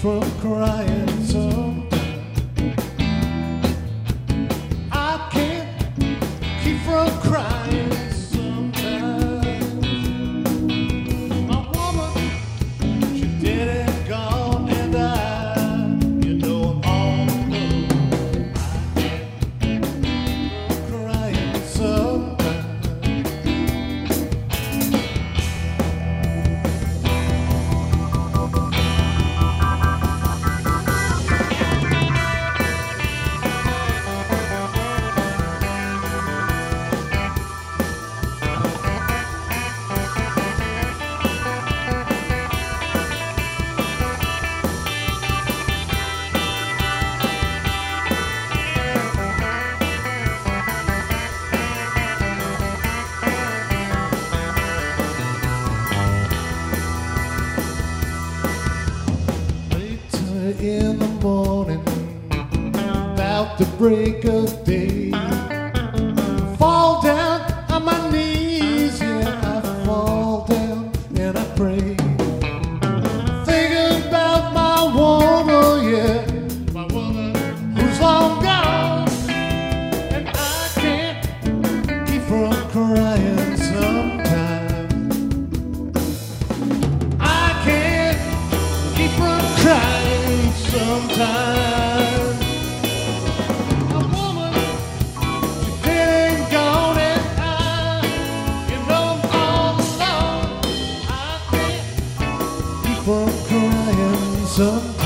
from crying sometimes. I can't keep from crying sometimes. My woman, she dead and gone, and you know I'm all alone. I can't keep from crying sometimes. In the morning, about the break of day, fall down on my knees, yeah, I fall down and I pray. Thinking about my woman, yeah, my woman who's long gone, and I can't keep from crying sometimes. I can't keep from crying sometimes. A woman, she's dead and gone, and you know I'm all alone. I can't keep from crying sometimes.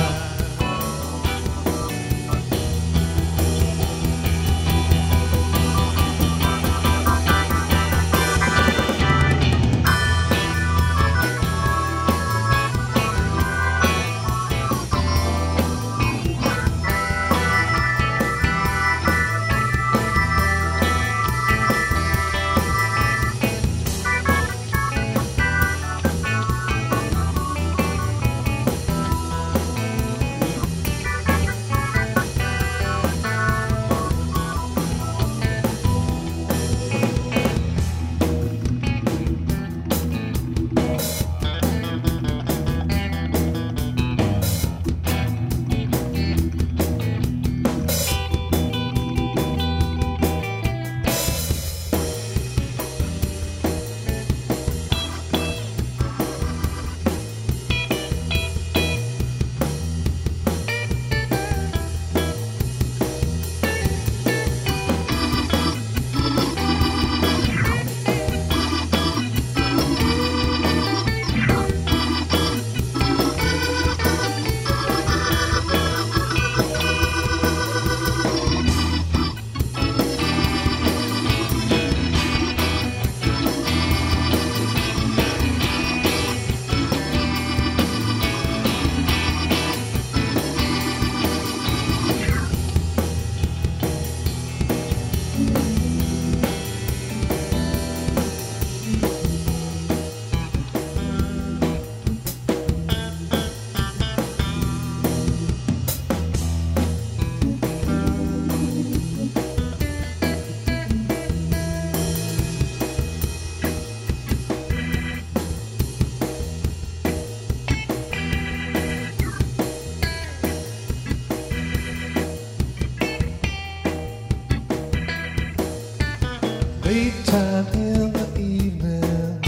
Late time in the evening,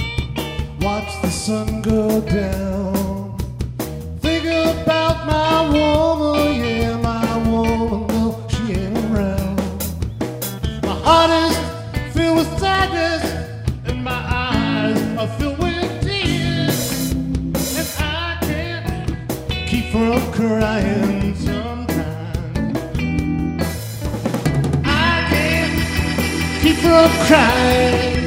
watch the sun go down. Think about my woman, yeah, my woman, no, she ain't around. My heart is filled with sadness, and my eyes are filled with tears, and I can't keep from crying sometimes. I can't keep from crying.